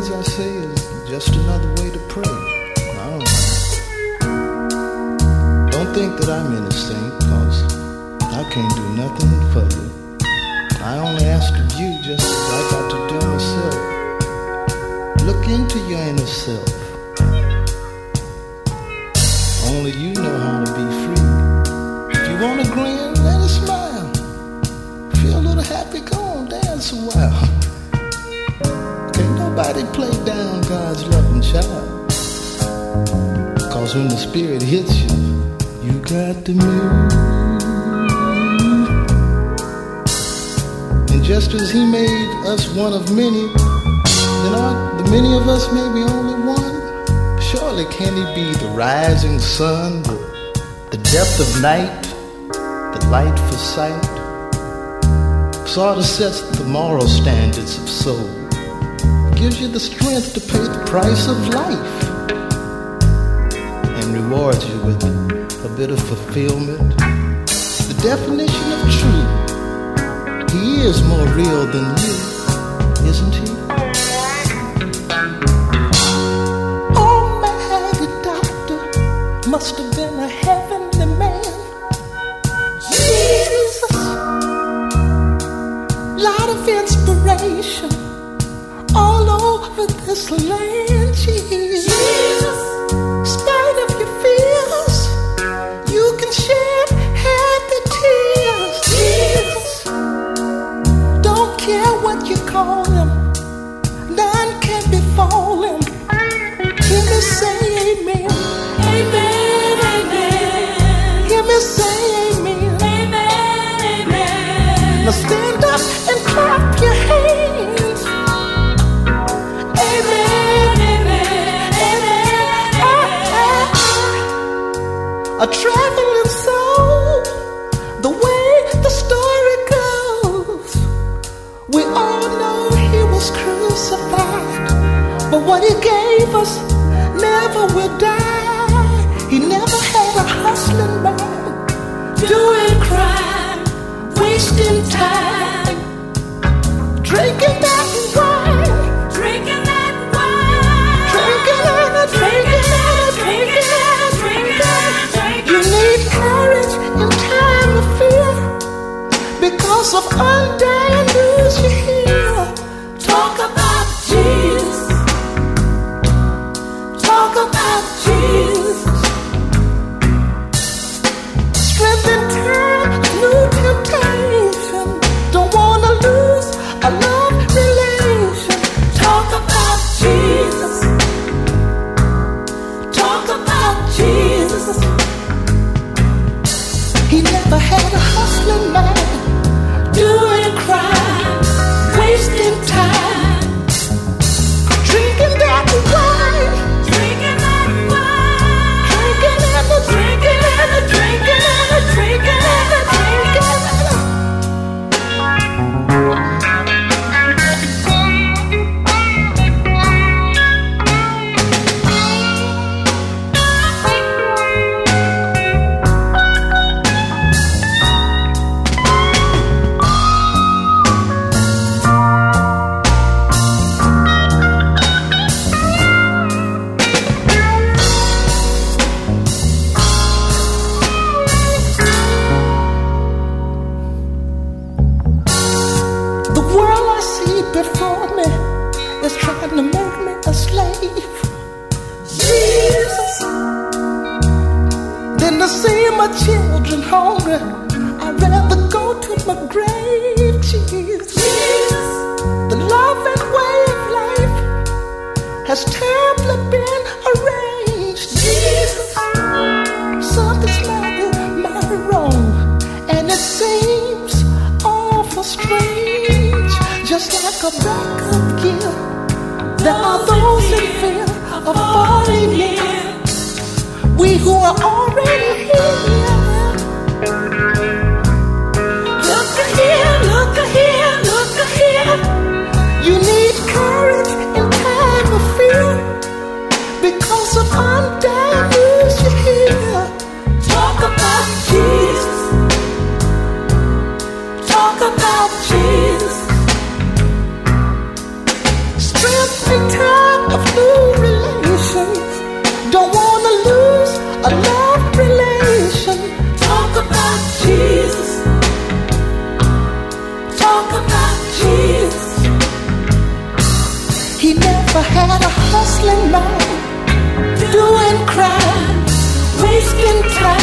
words I say is just another way to pray. I don't know. Don't think that I'm innocent, cause I can't do nothing for you. I only ask of you just as I got to do myself. Look into your inner self. Only you know how to be free. If you want to grin, let it smile. Feel a little happy, go on, dance a while. Can't nobody play down God's loving child. Cause when the spirit hits you, you got to move. And just as he made us one of many, then aren't the many of us maybe only one? Surely can he be the rising sun, the depth of night, the light for sight? Sort of sets the moral standards of soul, gives you the strength to pay the price of life, and rewards you with a bit of fulfillment. The definition of truth. He is more real than you, isn't he? Must have been a heavenly man. Jesus, lot of inspiration all over this land. Jesus, spite of your fears, you can shed happy tears. Jesus, don't care what you call him, none can befall him. Hear me say amen. Amen. Say amen. Amen, amen. Now stand up and clap your hands. Amen, amen, amen. A traveling soul, the way the story goes, we all know he was crucified, but what he gave us never will die. He never had a hustling man, doing crime, wasting time, drinking that wine, drinking that wine, drinking and drinking and drinking and drinking. You need courage in time of fear, because of undying news you hear. Talk about Jesus. Talk about Jesus. Strength in time, new temptation. Don't wanna lose a love relation. Talk about Jesus. Talk about Jesus. He never had a hustling man, doing crime, wasting time, drinking that wine, drinking that wine, drinking and drinking and drinking and drinking and drinking. Before me is trying to make me a slave. Jesus, than to see my children hungry, I'd rather go to my grave. Jesus, the love and way of life has terribly been arranged. Jesus, something's mighty wrong, and it seems awful strange. Just like a backup gear, there are those in fear of falling in. We who are already here. Look here, look here, look here. You need courage in time of fear, because of undying news you hear. Talk about Jesus. Talk about Jesus. Strength and time. in time.